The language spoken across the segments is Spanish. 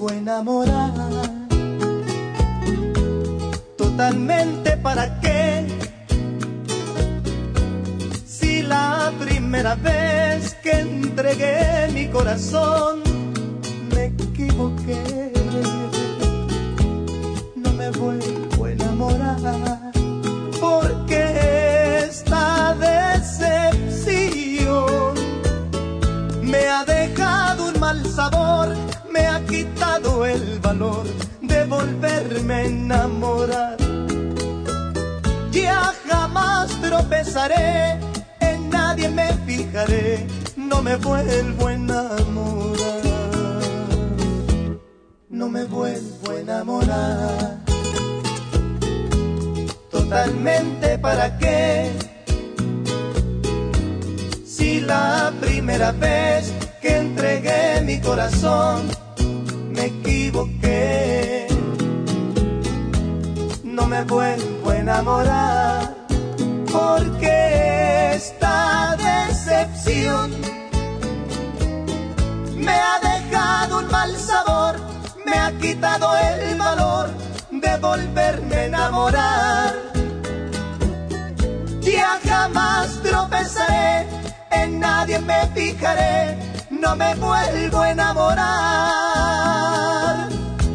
vuelvo a enamorar. Totalmente, ¿para qué? Si la primera vez que entregué mi corazón me equivoqué, no me vuelvo a enamorar, porque esta decepción me ha dejado un mal sabor, me ha quitado el valor de volverme a enamorar. Ya jamás tropezaré, en nadie me fijaré, no me vuelvo a enamorar, no me vuelvo a enamorar. Totalmente, ¿para qué? Si la primera vez que entregué mi corazón me equivoqué, no me vuelvo a enamorar, porque esta decepción me ha dejado un mal sabor, me ha quitado el valor de volverme a enamorar. Ya jamás tropezaré, en nadie me fijaré, no me vuelvo a enamorar.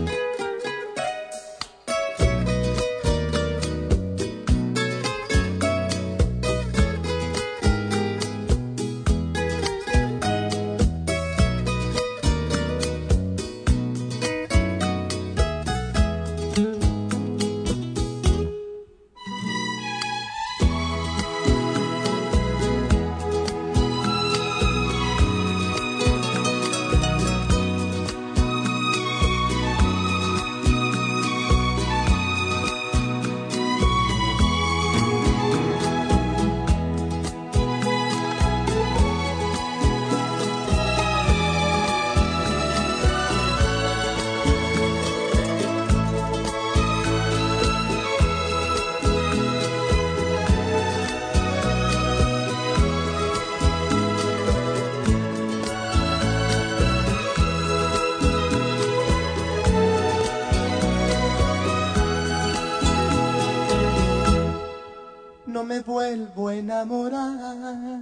No me vuelvo a enamorar.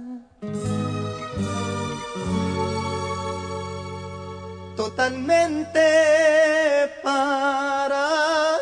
Totalmente, ¿para